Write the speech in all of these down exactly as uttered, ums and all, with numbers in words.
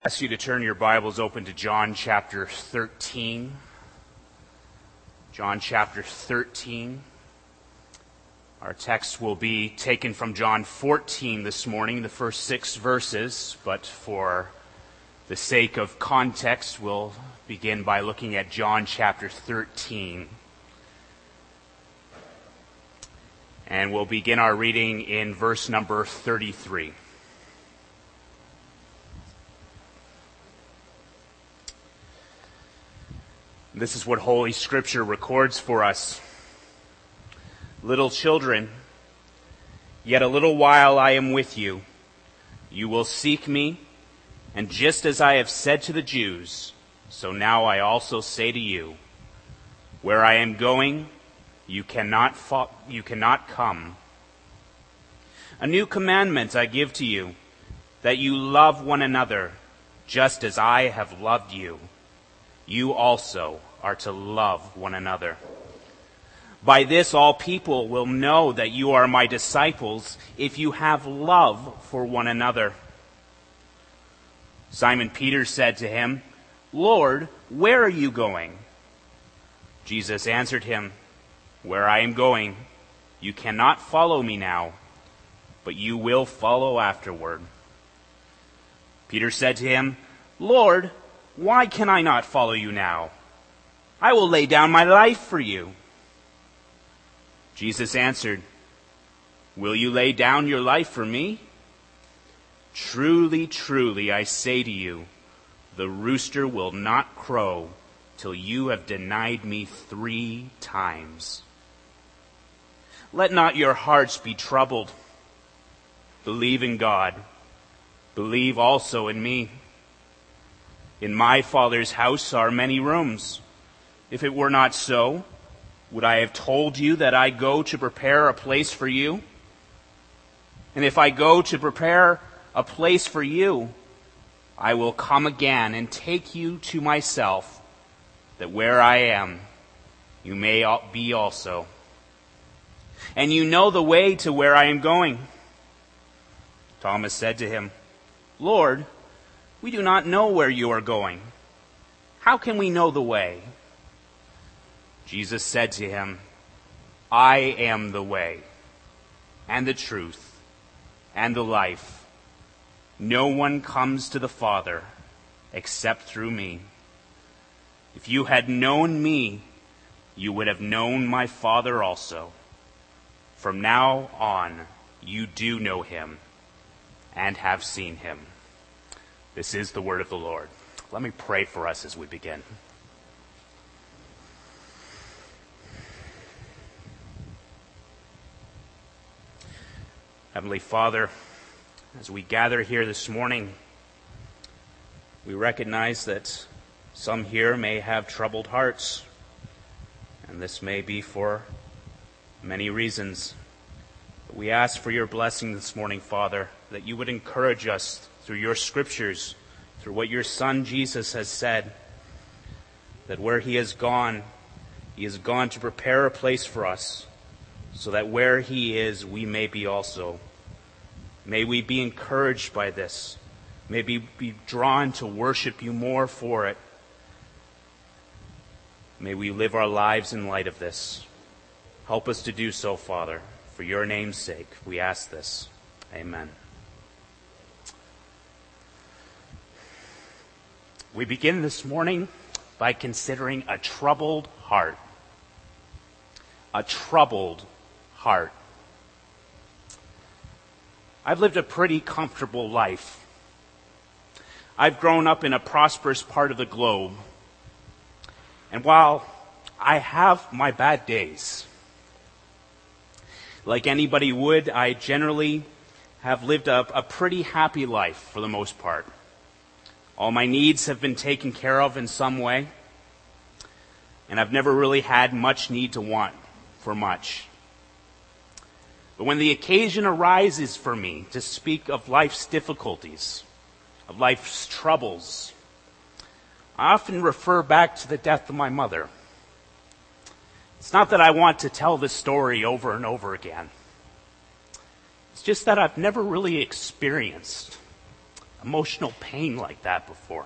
I ask you to turn your Bibles open to John chapter thirteen. John chapter thirteen. Our text will be taken from John fourteen this morning, the first six verses, but for the sake of context, we'll begin by looking at John chapter thirteen. And we'll begin our reading in verse number thirty-three. This is what Holy Scripture records for us. Little children, yet a little while I am with you. You will seek me, and just as I have said to the Jews, so now I also say to you, where I am going, you cannot fo- you cannot come. A new commandment I give to you, that you love one another, just as I have loved you. You also are to love one another. By this all people will know that you are my disciples, if you have love for one another. Simon Peter said to him, Lord, where are you going? Jesus answered him, Where I am going, you cannot follow me now, but you will follow afterward. Peter said to him, Lord, why can I not follow you now? I will lay down my life for you. Jesus answered, Will you lay down your life for me? Truly, truly, I say to you, the rooster will not crow till you have denied me three times. Let not your hearts be troubled. Believe in God. Believe also in me. In my Father's house are many rooms. If it were not so, would I have told you that I go to prepare a place for you? And if I go to prepare a place for you, I will come again and take you to myself, that where I am, you may be also. And you know the way to where I am going. Thomas said to him, Lord, we do not know where you are going. How can we know the way? Jesus said to him, I am the way, and the truth, and the life. No one comes to the Father except through me. If you had known me, you would have known my Father also. From now on, you do know him and have seen him. This is the word of the Lord. Let me pray for us as we begin. Heavenly Father, as we gather here this morning, we recognize that some here may have troubled hearts, and this may be for many reasons. But we ask for your blessing this morning, Father, that you would encourage us through your scriptures, through what your Son Jesus has said, that where he has gone, he has gone to prepare a place for us, so that where he is, we may be also. May we be encouraged by this. May we be drawn to worship you more for it. May we live our lives in light of this. Help us to do so, Father. For your name's sake, we ask this. Amen. We begin this morning by considering a troubled heart. A troubled heart. I've lived a pretty comfortable life. I've grown up in a prosperous part of the globe. And while I have my bad days, like anybody would, I generally have lived a, a pretty happy life for the most part. All my needs have been taken care of in some way, and I've never really had much need to want for much. But when the occasion arises for me to speak of life's difficulties, of life's troubles, I often refer back to the death of my mother. It's not that I want to tell this story over and over again. It's just that I've never really experienced emotional pain like that before.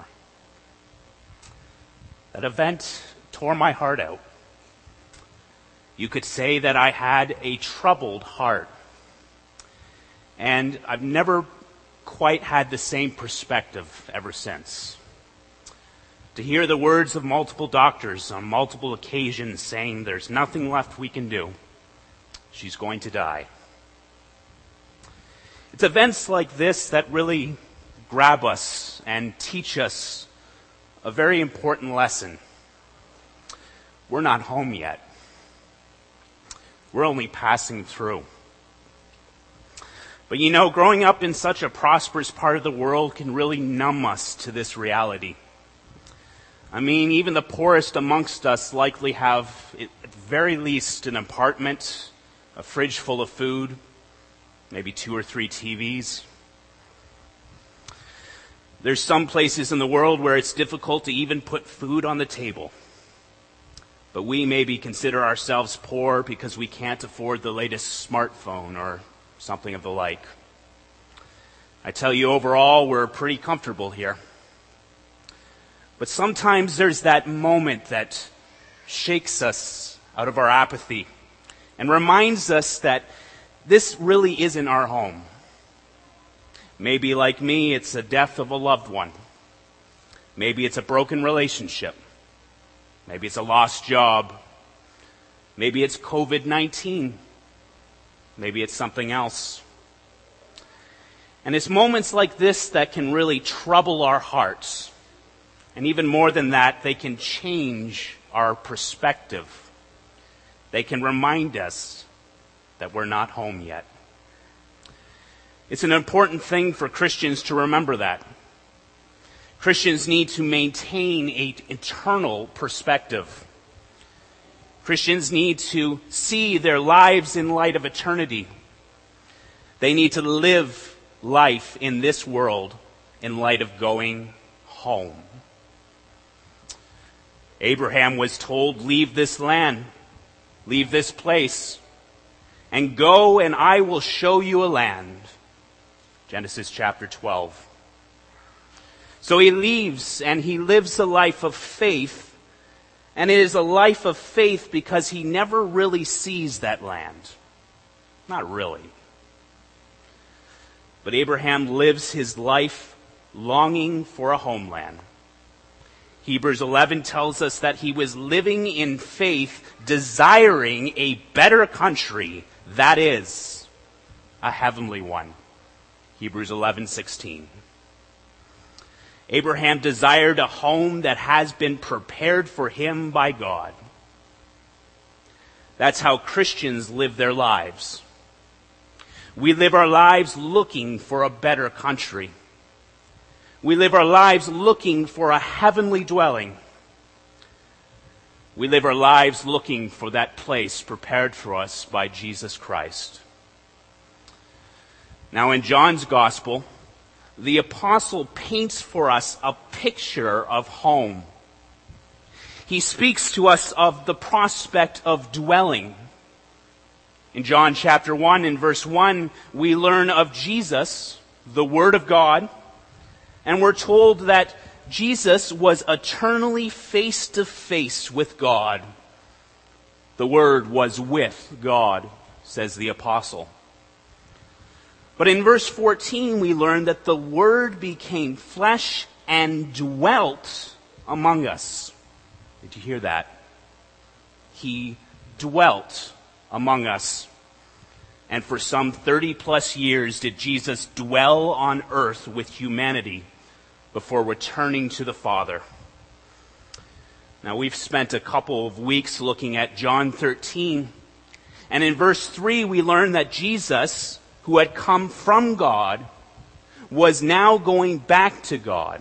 That event tore my heart out. You could say that I had a troubled heart. And I've never quite had the same perspective ever since. To hear the words of multiple doctors on multiple occasions saying there's nothing left we can do, she's going to die. It's events like this that really grab us and teach us a very important lesson. We're not home yet. We're only passing through. But you know, growing up in such a prosperous part of the world can really numb us to this reality. I mean, even the poorest amongst us likely have, at the very least, an apartment, a fridge full of food, maybe two or three T Vs. There's some places in the world where it's difficult to even put food on the table. But we maybe consider ourselves poor because we can't afford the latest smartphone or something of the like. I tell you, overall, we're pretty comfortable here. But sometimes there's that moment that shakes us out of our apathy and reminds us that this really isn't our home. Maybe, like me, it's the death of a loved one. Maybe it's a broken relationship. Maybe it's a lost job. Maybe it's covid nineteen. Maybe it's something else. And it's moments like this that can really trouble our hearts. And even more than that, they can change our perspective. They can remind us that we're not home yet. It's an important thing for Christians to remember that. Christians need to maintain an eternal perspective. Christians need to see their lives in light of eternity. They need to live life in this world in light of going home. Abraham was told, leave this land, leave this place, and go and I will show you a land. Genesis chapter twelve. So he leaves and he lives a life of faith. And it is a life of faith because he never really sees that land. Not really. But Abraham lives his life longing for a homeland. Hebrews eleven tells us that he was living in faith, desiring a better country, that is, a heavenly one. Hebrews eleven sixteen. Abraham desired a home that has been prepared for him by God. That's how Christians live their lives. We live our lives looking for a better country. We live our lives looking for a heavenly dwelling. We live our lives looking for that place prepared for us by Jesus Christ. Now, in John's Gospel, the apostle paints for us a picture of home. He speaks to us of the prospect of dwelling. In John chapter one, in verse one, we learn of Jesus, the Word of God, and we're told that Jesus was eternally face to face with God. The Word was with God, says the apostle. But in verse fourteen, we learn that the Word became flesh and dwelt among us. Did you hear that? He dwelt among us. And for some thirty plus years did Jesus dwell on earth with humanity before returning to the Father. Now, we've spent a couple of weeks looking at John thirteen. And in verse three, we learn that Jesus, who had come from God, was now going back to God.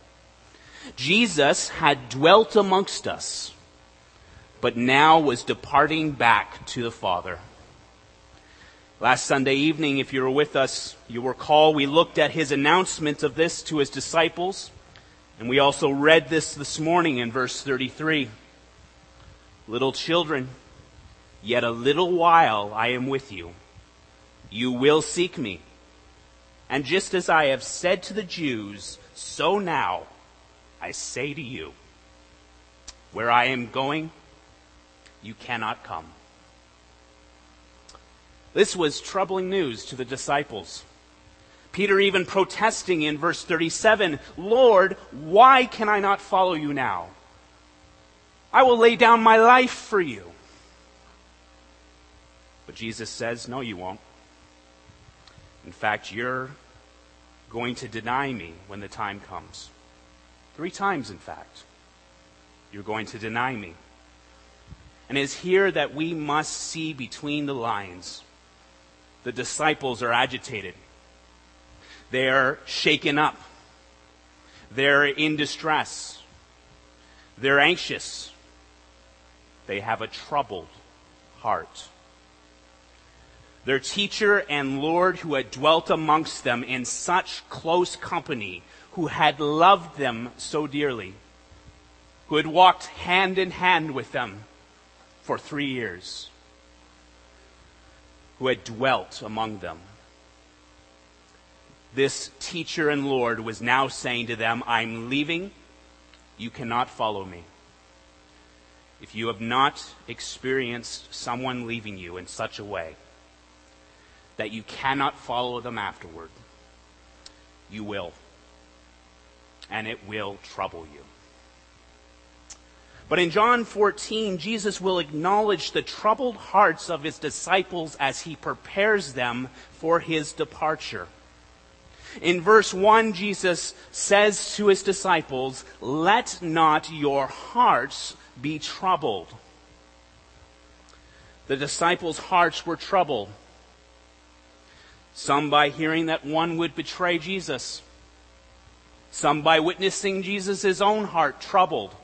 Jesus had dwelt amongst us, but now was departing back to the Father. Last Sunday evening, if you were with us, you recall we looked at his announcement of this to his disciples, and we also read this this morning in verse thirty-three. Little children, yet a little while I am with you. You will seek me. And just as I have said to the Jews, so now I say to you, where I am going, you cannot come." This was troubling news to the disciples. Peter even protesting in verse thirty-seven, "Lord, why can I not follow you now? I will lay down my life for you." But Jesus says, "No, you won't. In fact, you're going to deny me when the time comes. Three times, in fact. You're going to deny me." And it's here that we must see between the lines. The disciples are agitated. They're shaken up. They're in distress. They're anxious. They have a troubled heart. Their teacher and Lord, who had dwelt amongst them in such close company, who had loved them so dearly, who had walked hand in hand with them for three years, who had dwelt among them. This teacher and Lord was now saying to them, "I'm leaving. You cannot follow me." If you have not experienced someone leaving you in such a way that you cannot follow them afterward, you will. And it will trouble you. But in John fourteen, Jesus will acknowledge the troubled hearts of his disciples as he prepares them for his departure. In verse one, Jesus says to his disciples, "Let not your hearts be troubled." The disciples' hearts were troubled. Some by hearing that one would betray Jesus. Some by witnessing Jesus' own heart troubled.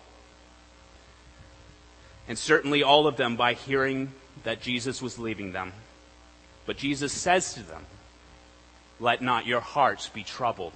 And certainly all of them by hearing that Jesus was leaving them. But Jesus says to them, "Let not your hearts be troubled."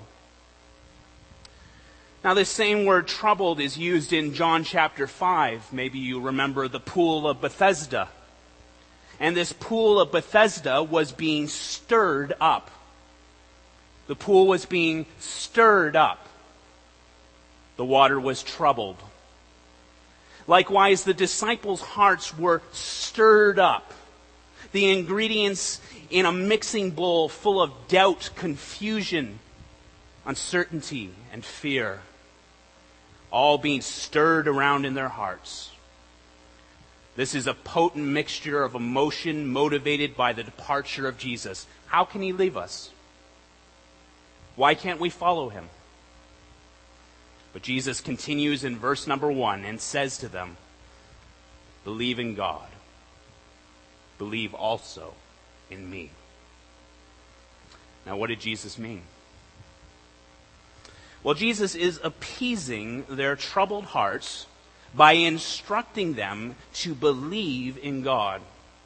Now this same word troubled is used in John chapter five. Maybe you remember the pool of Bethesda. And this pool of Bethesda was being stirred up. The pool was being stirred up. The water was troubled. Likewise, the disciples' hearts were stirred up. The ingredients in a mixing bowl full of doubt, confusion, uncertainty, and fear, all being stirred around in their hearts. This is a potent mixture of emotion motivated by the departure of Jesus. How can he leave us? Why can't we follow him? But Jesus continues in verse number one and says to them, "Believe in God. Believe also in me." Now, what did Jesus mean? Well, Jesus is appeasing their troubled hearts by instructing them to believe in God.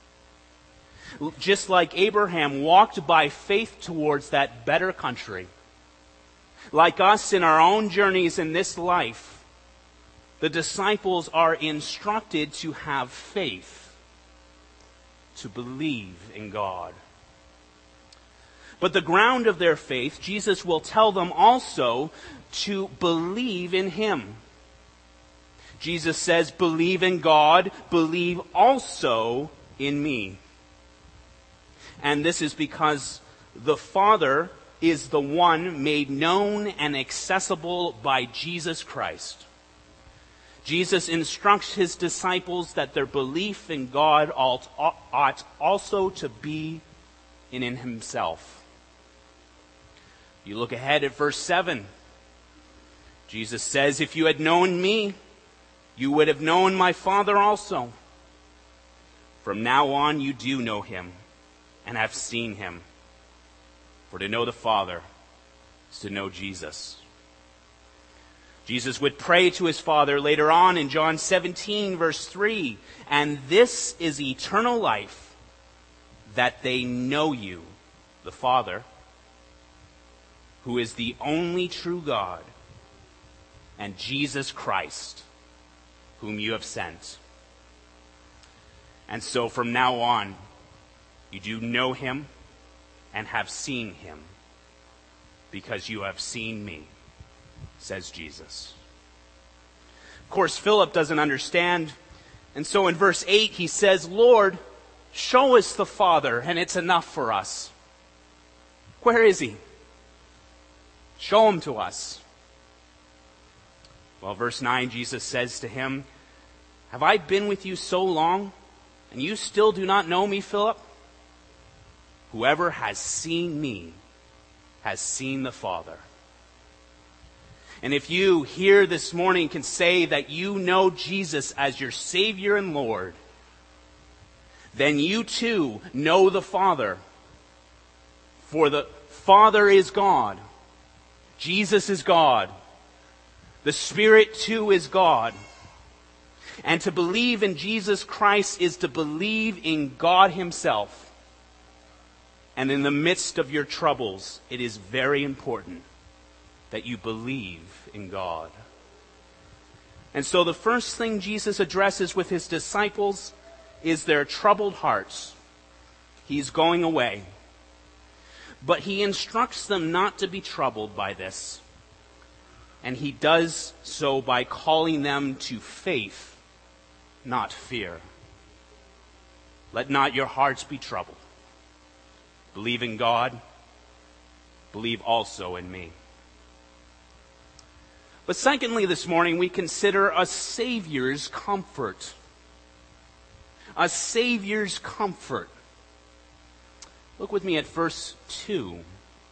Just like Abraham walked by faith towards that better country, like us in our own journeys in this life, the disciples are instructed to have faith, to believe in God. But the ground of their faith, Jesus will tell them also to believe in him. Jesus says, "Believe in God, believe also in me." And this is because the Father is the one made known and accessible by Jesus Christ. Jesus instructs his disciples that their belief in God ought also to be in himself. You look ahead at verse seven. Jesus says, "If you had known me, you would have known my Father also. From now on you do know him and have seen him. For to know the Father is to know Jesus." Jesus would pray to his Father later on in John seventeen, verse three, "And this is eternal life, that they know you, the Father, who is the only true God, and Jesus Christ, whom you have sent." And so from now on, you do know him and have seen him. because you have seen me, says Jesus. Of course, Philip doesn't understand, and so in verse eight he says, Lord, show us the Father, and it's enough for us. Where is he? Show him to us. Well, verse nine, Jesus says to him, have I been with you so long, and you still do not know me, Philip? Whoever has seen me has seen the Father. And if you here this morning can say that you know Jesus as your Savior and Lord, then you too know the Father. For the Father is God. Jesus is God. The Spirit too is God. And to believe in Jesus Christ is to believe in God Himself. And in the midst of your troubles, it is very important that you believe in God. And so the first thing Jesus addresses with His disciples is their troubled hearts. He's going away. But He instructs them not to be troubled by this. And He does so by calling them to faith, not fear. Let not your hearts be troubled. Believe in God. Believe also in me. But secondly, this morning, we consider a Savior's comfort. A Savior's comfort. Look with me at verse two.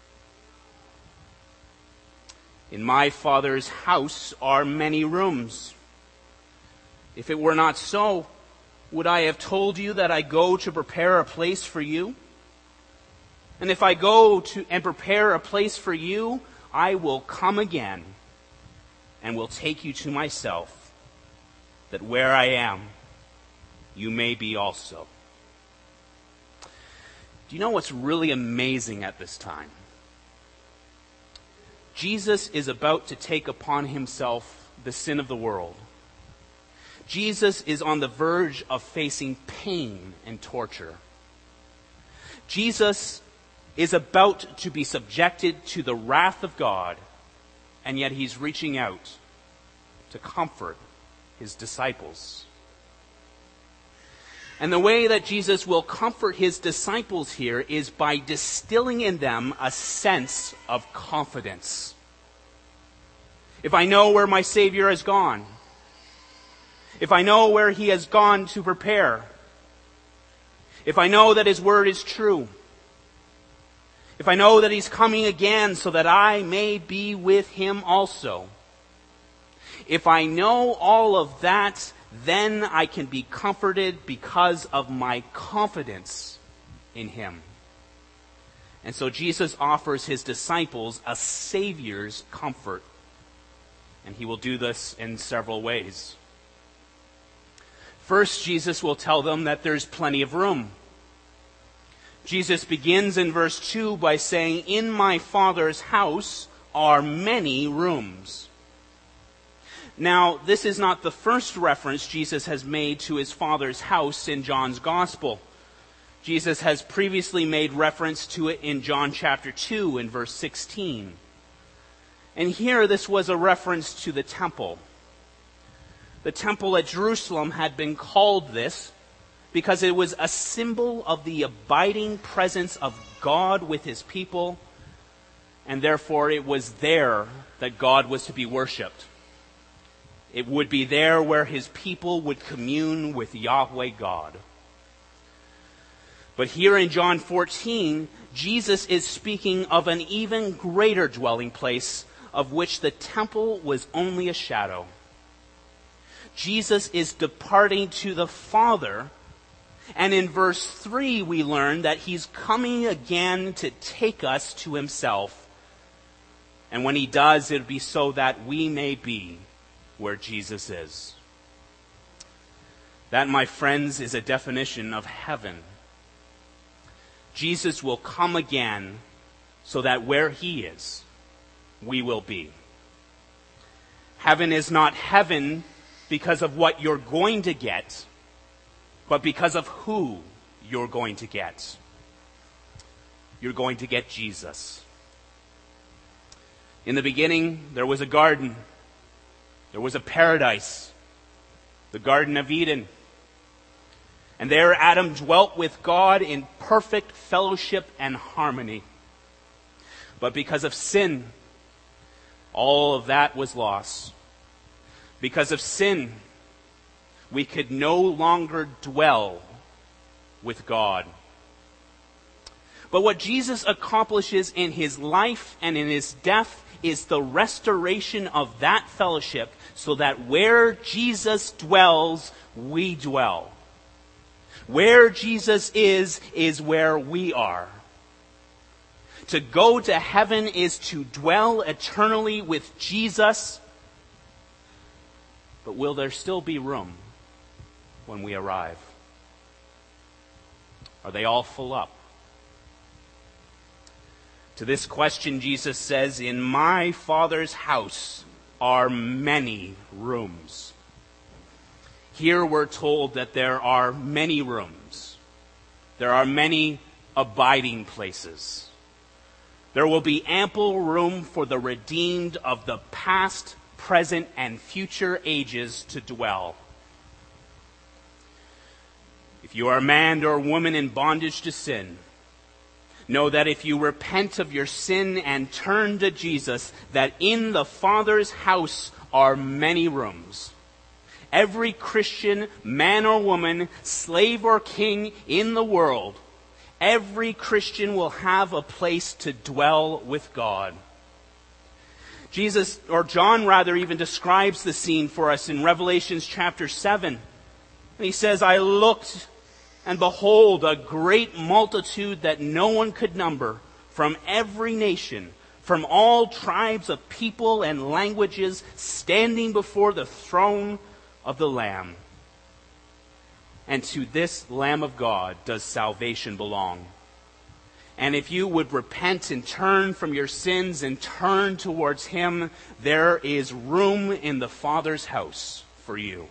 In my Father's house are many rooms. If it were not so, would I have told you that I go to prepare a place for you? And if I go to and prepare a place for you, I will come again and will take you to myself, that where I am, you may be also. Do you know what's really amazing at this time? Jesus is about to take upon Himself the sin of the world. Jesus is on the verge of facing pain and torture. Jesus is about to be subjected to the wrath of God, and yet He's reaching out to comfort His disciples. And the way that Jesus will comfort His disciples here is by distilling in them a sense of confidence. If I know where my Savior has gone, if I know where He has gone to prepare, if I know that His word is true, if I know that He's coming again so that I may be with Him also, if I know all of that, then I can be comforted because of my confidence in Him. And so Jesus offers His disciples a Savior's comfort. And He will do this in several ways. First, Jesus will tell them that there's plenty of room. Jesus begins in verse two by saying, in my Father's house are many rooms. Now, this is not the first reference Jesus has made to His Father's house in John's Gospel. Jesus has previously made reference to it in John chapter two in verse sixteen. And here this was a reference to the temple. The temple at Jerusalem had been called this because it was a symbol of the abiding presence of God with His people, and therefore it was there that God was to be worshipped. It would be there where His people would commune with Yahweh God. But here in John fourteen, Jesus is speaking of an even greater dwelling place of which the temple was only a shadow. Jesus is departing to the Father, and in verse three we learn that He's coming again to take us to Himself. And when He does, it'll be so that we may be where Jesus is. That, my friends, is a definition of heaven. Jesus will come again so that where He is, we will be. Heaven is not heaven because of what you're going to get, but because of who you're going to get. You're going to get Jesus. In the beginning, there was a garden. There was a paradise, the Garden of Eden. And there Adam dwelt with God in perfect fellowship and harmony. But because of sin, all of that was lost. Because of sin, we could no longer dwell with God. But what Jesus accomplishes in his life and in his death is the restoration of that fellowship, so that where Jesus dwells, we dwell. Where Jesus is, is where we are. To go to heaven is to dwell eternally with Jesus. But will there still be room when we arrive? Are they all full up? To this question, Jesus says, "In my Father's house are many rooms." Here we're told that there are many rooms. There are many abiding places. There will be ample room for the redeemed of the past, present, and future ages to dwell. If you are a man or woman in bondage to sin, know that if you repent of your sin and turn to Jesus, that in the Father's house are many rooms. Every Christian, man or woman, slave or king in the world, every Christian will have a place to dwell with God. Jesus, or John rather, even describes the scene for us in Revelation chapter seven. And he says, "I looked, and behold, a great multitude that no one could number, from every nation, from all tribes of people and languages, standing before the throne of the Lamb. And to this Lamb of God does salvation belong." And if you would repent and turn from your sins and turn towards him, there is room in the Father's house for you.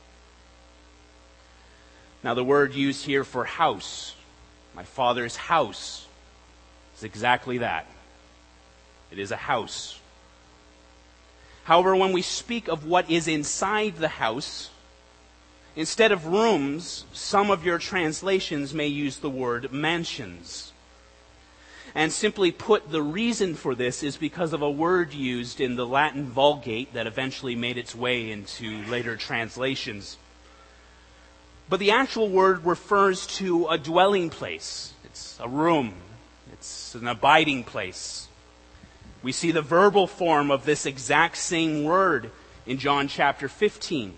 Now, the word used here for house, my Father's house, is exactly that. It is a house. However, when we speak of what is inside the house, instead of rooms, some of your translations may use the word mansions. And simply put, the reason for this is because of a word used in the Latin Vulgate that eventually made its way into later translations. But the actual word refers to a dwelling place. It's a room. It's an abiding place. We see the verbal form of this exact same word in John chapter fifteen.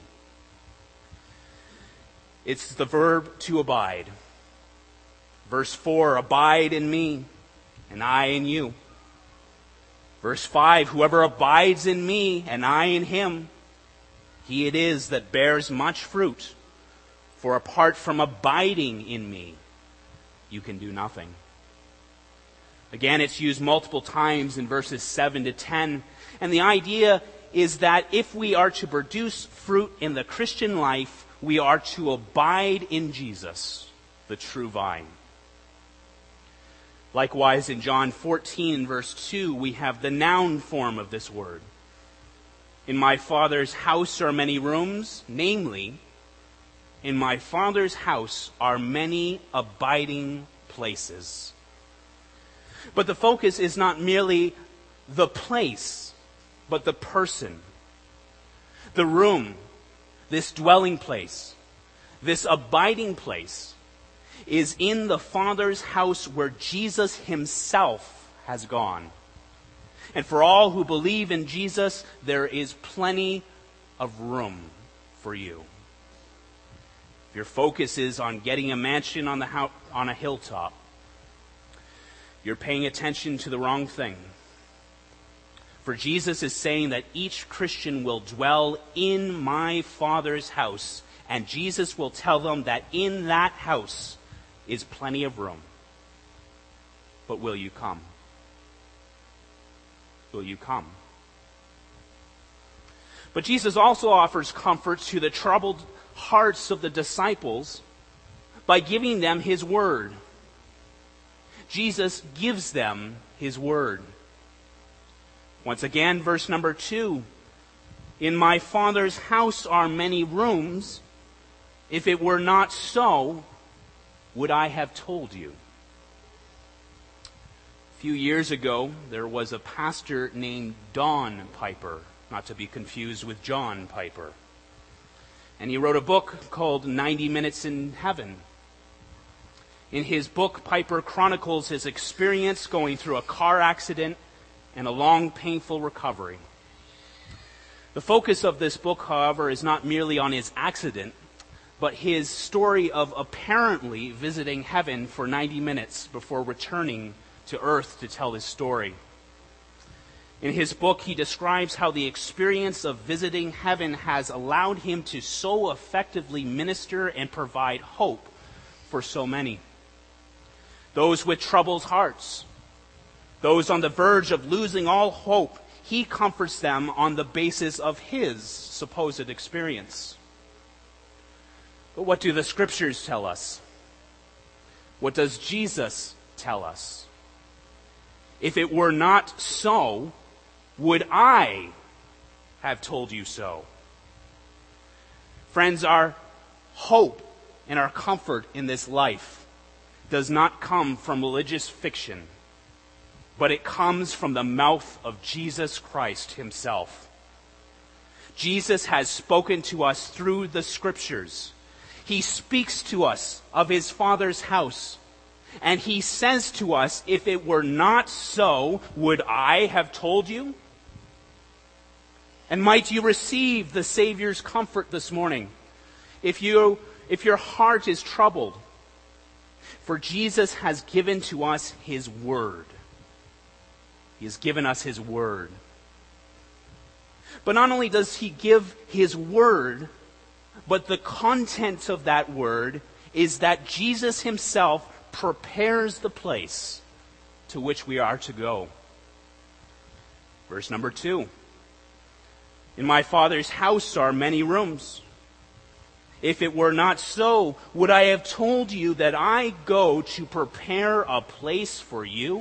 It's the verb to abide. Verse four, "Abide in me, and I in you." Verse five, "Whoever abides in me, and I in him, he it is that bears much fruit. For apart from abiding in me, you can do nothing." Again, it's used multiple times in verses seven to ten. And the idea is that if we are to produce fruit in the Christian life, we are to abide in Jesus, the true vine. Likewise, in John fourteen, verse two, we have the noun form of this word. "In my Father's house are many rooms," namely, in my Father's house are many abiding places. But the focus is not merely the place, but the person. The room, this dwelling place, this abiding place, is in the Father's house where Jesus himself has gone. And for all who believe in Jesus, there is plenty of room for you. If your focus is on getting a mansion on the ho- on a hilltop, you're paying attention to the wrong thing. For Jesus is saying that each Christian will dwell in my Father's house, and Jesus will tell them that in that house is plenty of room. But will you come? Will you come? But Jesus also offers comfort to the troubled hearts of the disciples by giving them his word. Jesus gives them his word. Once again, verse number two. In my Father's house are many rooms. If it were not so, would I have told you? A few years ago, there was a pastor named Don Piper, not to be confused with John Piper. And he wrote a book called ninety minutes in Heaven. In his book, Piper chronicles his experience going through a car accident and a long, painful recovery. The focus of this book, however, is not merely on his accident, but his story of apparently visiting heaven for ninety minutes before returning to earth to tell his story. In his book, he describes how the experience of visiting heaven has allowed him to so effectively minister and provide hope for so many. Those with troubled hearts, those on the verge of losing all hope, he comforts them on the basis of his supposed experience. But what do the Scriptures tell us? What does Jesus tell us? If it were not so, would I have told you so? Friends, our hope and our comfort in this life does not come from religious fiction, but it comes from the mouth of Jesus Christ himself. Jesus has spoken to us through the Scriptures. He speaks to us of his Father's house. And he says to us, if it were not so, would I have told you? And might you receive the Savior's comfort this morning, if you, if your heart is troubled. For Jesus has given to us his word. He has given us his word. But not only does he give his word, but the content of that word is that Jesus himself prepares the place to which we are to go. Verse number two. In my Father's house are many rooms. If it were not so, would I have told you that I go to prepare a place for you?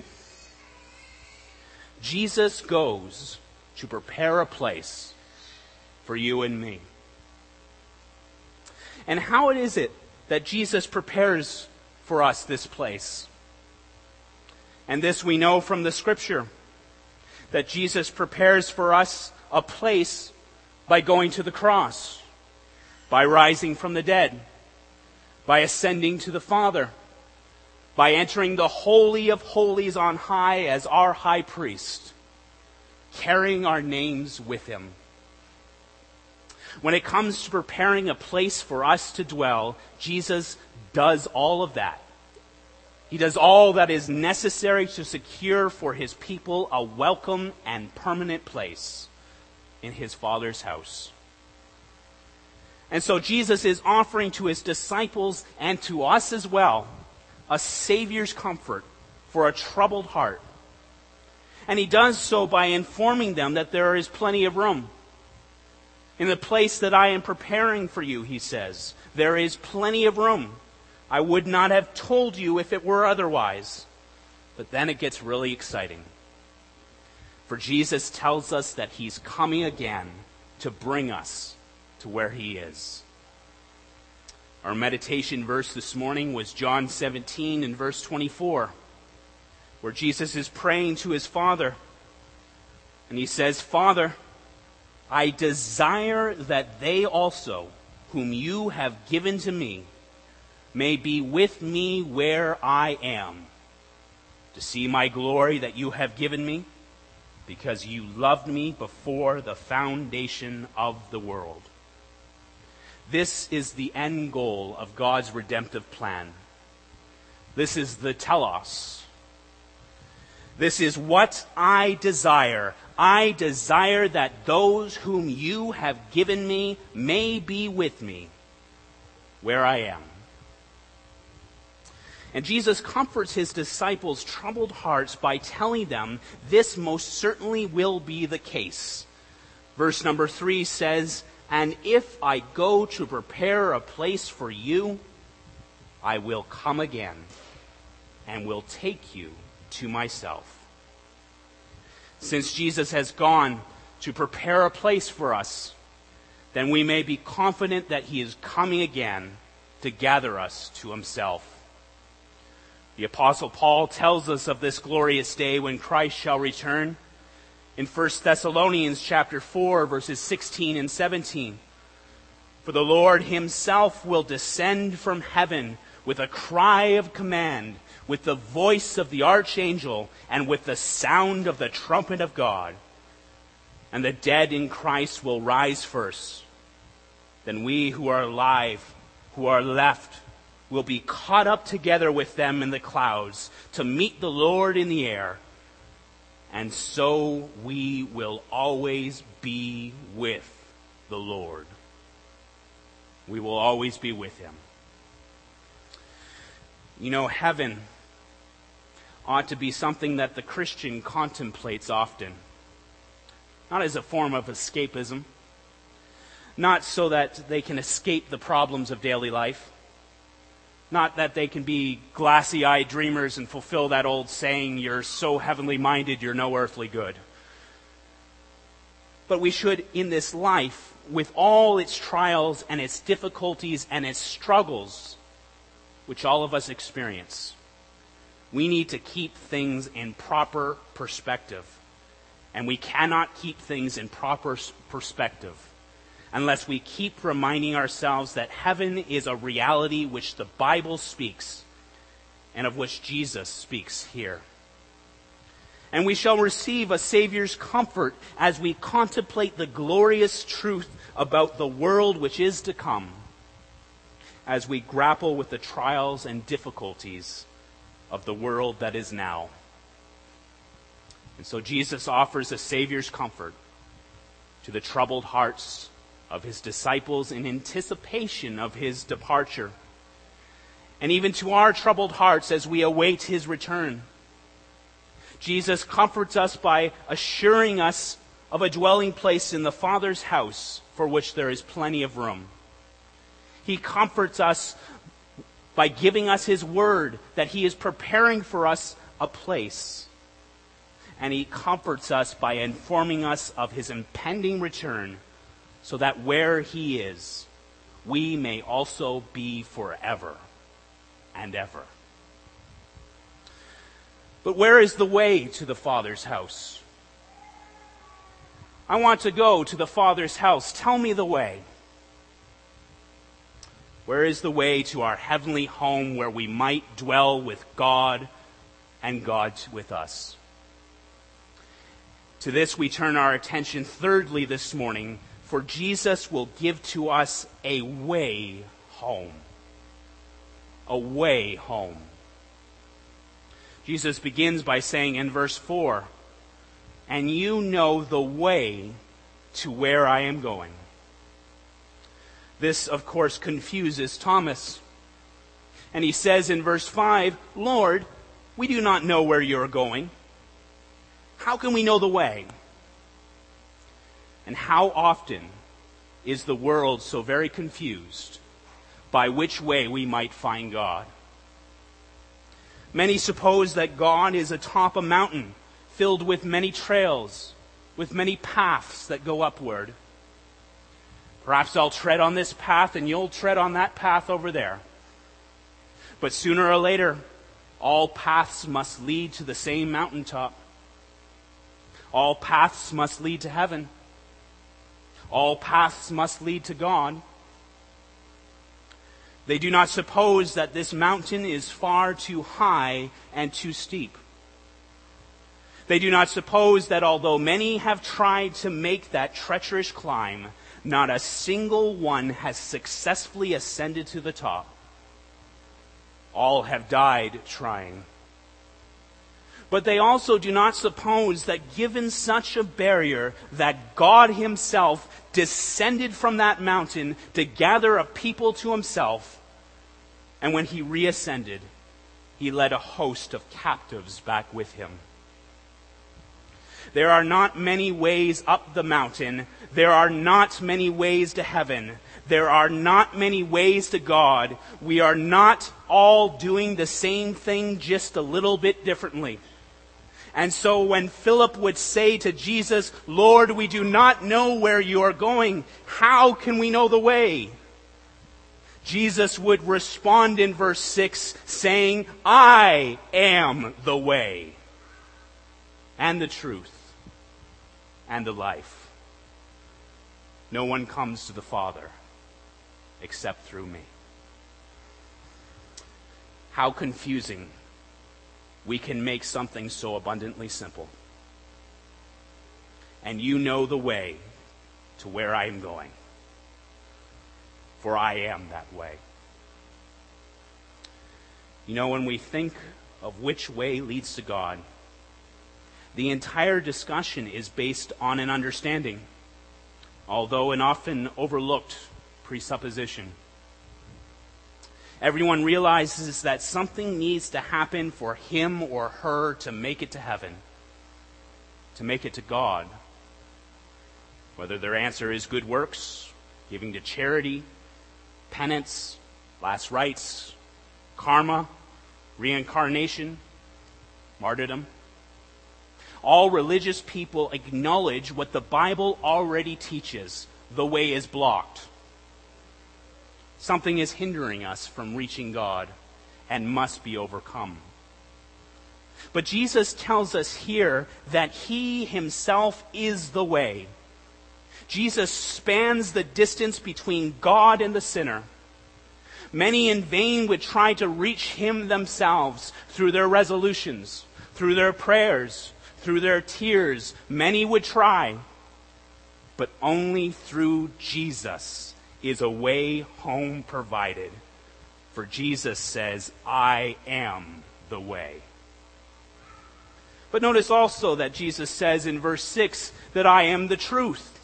Jesus goes to prepare a place for you and me. And how is it that Jesus prepares for us this place? And this we know from the Scripture, that Jesus prepares for us a place by going to the cross, by rising from the dead, by ascending to the Father, by entering the Holy of Holies on high as our high priest, carrying our names with him. When it comes to preparing a place for us to dwell, Jesus does all of that. He does all that is necessary to secure for his people a welcome and permanent place in his Father's house. And so Jesus is offering to his disciples and to us as well a Savior's comfort for a troubled heart. And he does so by informing them that there is plenty of room. In the place that I am preparing for you, he says, there is plenty of room. I would not have told you if it were otherwise. But then it gets really exciting. For Jesus tells us that he's coming again to bring us to where he is. Our meditation verse this morning was John seventeen and verse twenty-four, where Jesus is praying to his Father. And he says, Father, I desire that they also, whom you have given to me, may be with me where I am, to see my glory that you have given me, because you loved me before the foundation of the world. This is the end goal of God's redemptive plan. This is the telos. This is what I desire. I desire that those whom you have given me may be with me where I am. And Jesus comforts his disciples' troubled hearts by telling them this most certainly will be the case. Verse number three says, and if I go to prepare a place for you, I will come again and will take you to myself. since Jesus has gone to prepare a place for us, then we may be confident that he is coming again to gather us to himself. The Apostle Paul tells us of this glorious day when Christ shall return in First Thessalonians chapter four, verses sixteen and seventeen. For the Lord himself will descend from heaven with a cry of command, with the voice of the archangel, and with the sound of the trumpet of God. And the dead in Christ will rise first. Then we who are alive, who are left, will be caught up together with them in the clouds to meet the Lord in the air. And so we will always be with the Lord. We will always be with him. You know, heaven ought to be something that the Christian contemplates often. Not as a form of escapism. Not so that they can escape the problems of daily life. Not that they can be glassy-eyed dreamers and fulfill that old saying, you're so heavenly minded, you're no earthly good. But we should, in this life, with all its trials and its difficulties and its struggles, which all of us experience, we need to keep things in proper perspective. And we cannot keep things in proper perspective unless we keep reminding ourselves that heaven is a reality which the Bible speaks and of which Jesus speaks here. And we shall receive a Savior's comfort as we contemplate the glorious truth about the world which is to come, as we grapple with the trials and difficulties of the world that is now. And so Jesus offers a Savior's comfort to the troubled hearts of his disciples in anticipation of his departure, and even to our troubled hearts as we await his return. Jesus comforts us by assuring us of a dwelling place in the Father's house for which there is plenty of room. He comforts us by giving us his word that he is preparing for us a place. And he comforts us by informing us of his impending return, so that where he is, we may also be forever and ever. But where is the way to the Father's house? I want to go to the Father's house. Tell me the way. Where is the way to our heavenly home where we might dwell with God and God with us? To this we turn our attention thirdly this morning, for Jesus will give to us a way home. A way home. Jesus begins by saying in verse four, and you know the way to where I am going. This, of course, confuses Thomas. And he says in verse five, Lord, we do not know where you're going. How can we know the way? And how often is the world so very confused by which way we might find God? Many suppose that God is atop a mountain filled with many trails, with many paths that go upward. Perhaps I'll tread on this path and you'll tread on that path over there. But sooner or later, all paths must lead to the same mountaintop. All paths must lead to heaven. All paths must lead to God. They do not suppose that this mountain is far too high and too steep. They do not suppose that although many have tried to make that treacherous climb, not a single one has successfully ascended to the top. All have died trying. But they also do not suppose that given such a barrier, that God himself descended from that mountain to gather a people to himself, and when he reascended, he led a host of captives back with him. There are not many ways up the mountain. There are not many ways to heaven. There are not many ways to God. We are not all doing the same thing, just a little bit differently. And so when Philip would say to Jesus, "Lord, we do not know where you are going. How can we know the way?" Jesus would respond in verse six saying, "I am the way and the truth and the life. No one comes to the Father except through me." How confusing we can make something so abundantly simple. And you know the way to where I am going, for I am that way. You know, when we think of which way leads to God, the entire discussion is based on an understanding, although an often overlooked presupposition. Everyone realizes that something needs to happen for him or her to make it to heaven, to make it to God. Whether their answer is good works, giving to charity, penance, last rites, karma, reincarnation, martyrdom. All religious people acknowledge what the Bible already teaches. The way is blocked. Something is hindering us from reaching God and must be overcome. But Jesus tells us here that he himself is the way. Jesus spans the distance between God and the sinner. Many in vain would try to reach him themselves through their resolutions, through their prayers, through their tears. Many would try, but only through Jesus is a way home provided. For Jesus says, "I am the way." But notice also that Jesus says in verse six that I am the truth.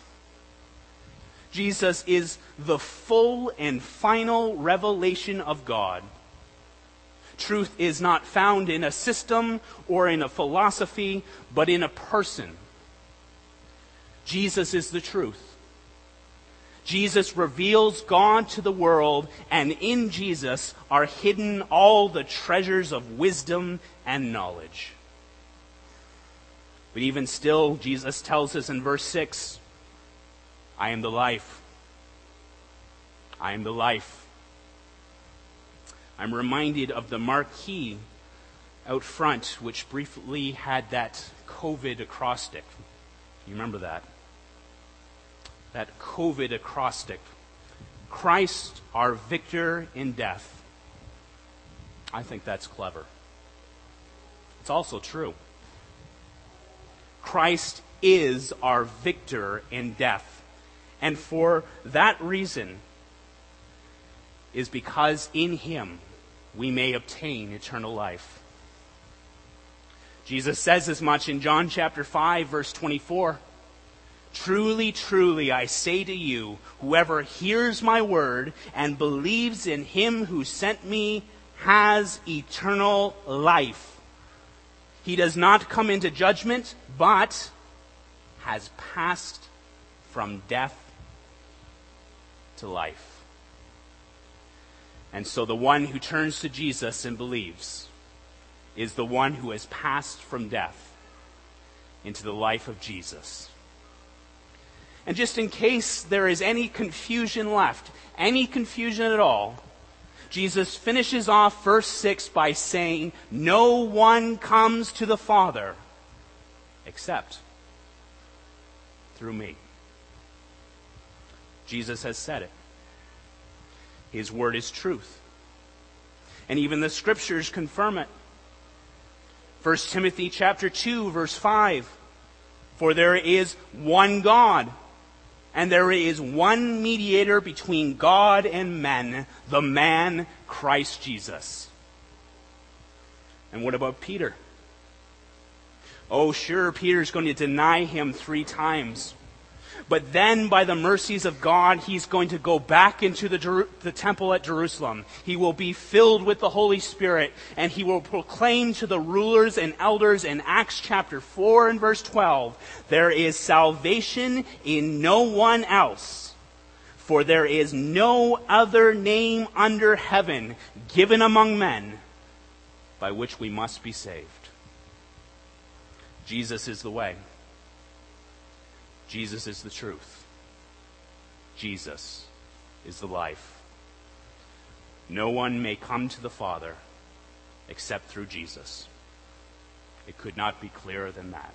Jesus is the full and final revelation of God. Truth is not found in a system or in a philosophy, but in a person. Jesus is the truth. Jesus reveals God to the world, and in Jesus are hidden all the treasures of wisdom and knowledge. But even still, Jesus tells us in verse six, I am the life. I am the life. I'm reminded of the marquee out front, which briefly had that COVID acrostic. You remember that? That COVID acrostic. Christ, our victor in death. I think that's clever. It's also true. Christ is our victor in death. And for that reason is because in him we may obtain eternal life. Jesus says as much in John chapter five, verse twenty-four. Truly, truly, I say to you, whoever hears my word and believes in him who sent me has eternal life. He does not come into judgment, but has passed from death to life. And so the one who turns to Jesus and believes is the one who has passed from death into the life of Jesus. And just in case there is any confusion left, any confusion at all, Jesus finishes off verse six by saying, no one comes to the Father except through me. Jesus has said it. His word is truth. And even the scriptures confirm it. First Timothy chapter two, verse five. For there is one God, and there is one mediator between God and men, the man Christ Jesus. And what about Peter? Oh, sure, Peter's going to deny him three times. But then, by the mercies of God, he's going to go back into the, Jer- the temple at Jerusalem. He will be filled with the Holy Spirit, and he will proclaim to the rulers and elders in Acts chapter four and verse twelve, there is salvation in no one else, for there is no other name under heaven given among men by which we must be saved. Jesus is the way. Jesus is the truth. Jesus is the life. No one may come to the Father except through Jesus. It could not be clearer than that.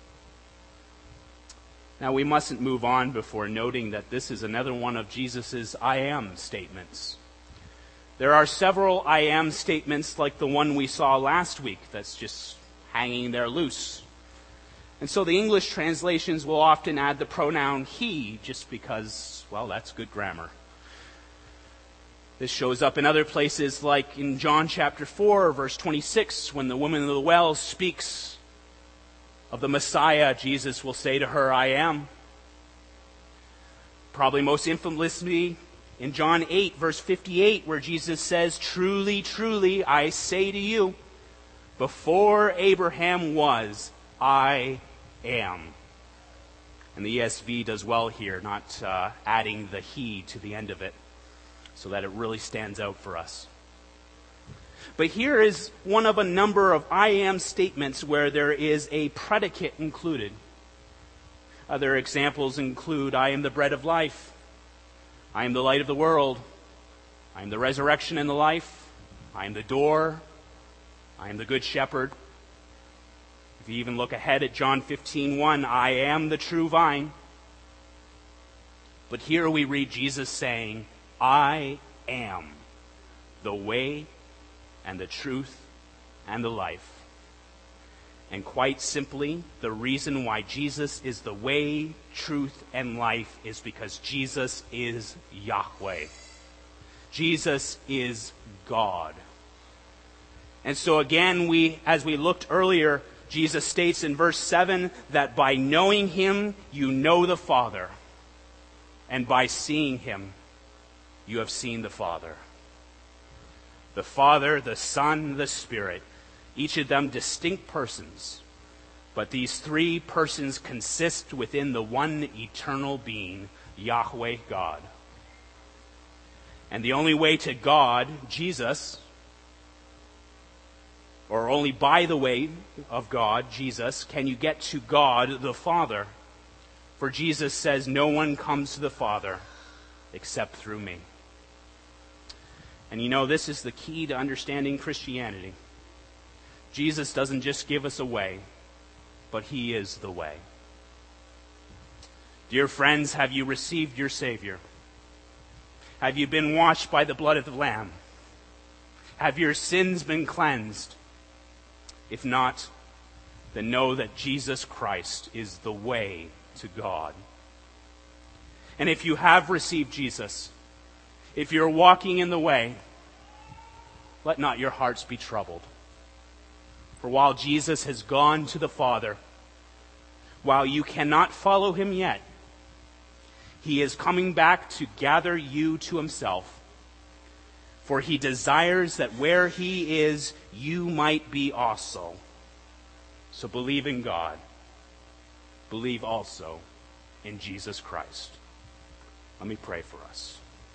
Now, we mustn't move on before noting that this is another one of Jesus' I am statements. There are several I am statements like the one we saw last week that's just hanging there loose. And so the English translations will often add the pronoun he just because, well, that's good grammar. This shows up in other places like in John chapter four, verse twenty-six, when the woman of the well speaks of the Messiah, Jesus will say to her, I am. Probably most infamously in John eight, verse fifty-eight, where Jesus says, truly, truly, I say to you, before Abraham was, I am. And the E S V does well here, not uh, adding the he to the end of it, so that it really stands out for us. But here is one of a number of I am statements where there is a predicate included. Other examples include, I am the bread of life. I am the light of the world. I am the resurrection and the life. I am the door. I am the good shepherd. If you even look ahead at John fifteen one, I am the true vine. But here we read Jesus saying, I am the way and the truth and the life. And quite simply, the reason why Jesus is the way, truth, and life is because Jesus is Yahweh. Jesus is God. And so again, we, as we looked earlier, Jesus states in verse seven that by knowing him, you know the Father. And by seeing him, you have seen the Father. The Father, the Son, the Spirit, each of them distinct persons. But these three persons consist within the one eternal being, Yahweh God. And the only way to God, Jesus, or only by the way of God, Jesus, can you get to God the Father. For Jesus says, no one comes to the Father except through me. And you know, this is the key to understanding Christianity. Jesus doesn't just give us a way, but he is the way. Dear friends, have you received your Savior? Have you been washed by the blood of the Lamb? Have your sins been cleansed? If not, then know that Jesus Christ is the way to God. And if you have received Jesus, if you're walking in the way, let not your hearts be troubled. For while Jesus has gone to the Father, while you cannot follow him yet, he is coming back to gather you to himself. For he desires that where he is, you might be also. So believe in God. Believe also in Jesus Christ. Let me pray for us.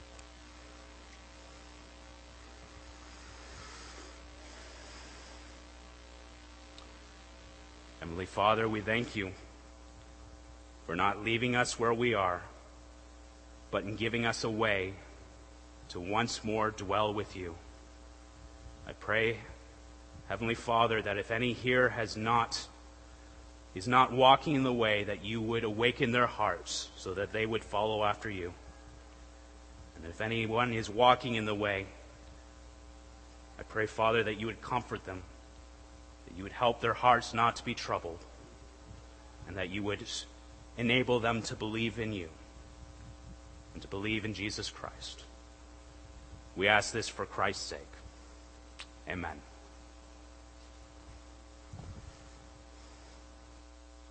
Heavenly Father, we thank you for not leaving us where we are, but in giving us a way to once more dwell with you. I pray, Heavenly Father, that if any here has not, is not walking in the way, that you would awaken their hearts so that they would follow after you. And if anyone is walking in the way, I pray, Father, that you would comfort them, that you would help their hearts not to be troubled, and that you would enable them to believe in you and to believe in Jesus Christ. We ask this for Christ's sake. Amen.